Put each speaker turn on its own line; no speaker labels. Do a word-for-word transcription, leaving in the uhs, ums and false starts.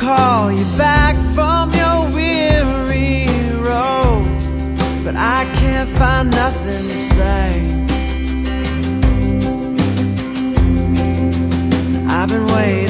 call you back from your weary road, but I can't find nothing to say. I've been waiting